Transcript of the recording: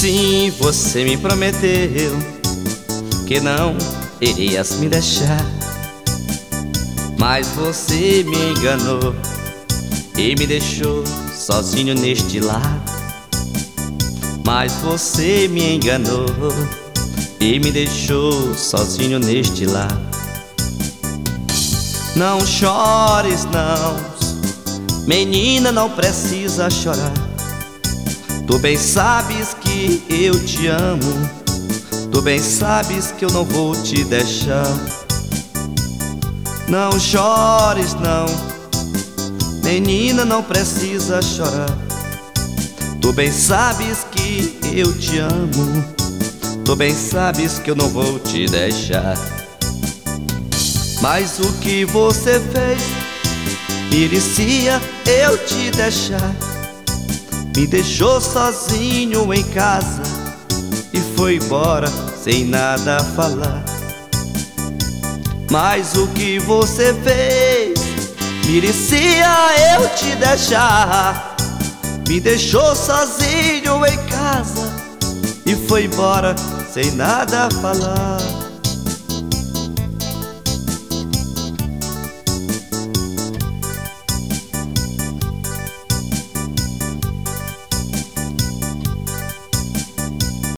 Sim, você me prometeu que não irias me deixar, mas você me enganou e me deixou sozinho neste lar. Mas você me enganou e me deixou sozinho neste lar. Não chores não, menina, não precisa chorar. Tu bem sabes que eu te amo, tu bem sabes que eu não vou te deixar. Não chores não, menina, não precisa chorar. Tu bem sabes que eu te amo, tu bem sabes que eu não vou te deixar. Mas o que você fez merecia eu te deixar. Me deixou sozinho em casa e foi embora sem nada falar. Mas o que você fez merecia eu te deixar. Me deixou sozinho em casa e foi embora sem nada falar.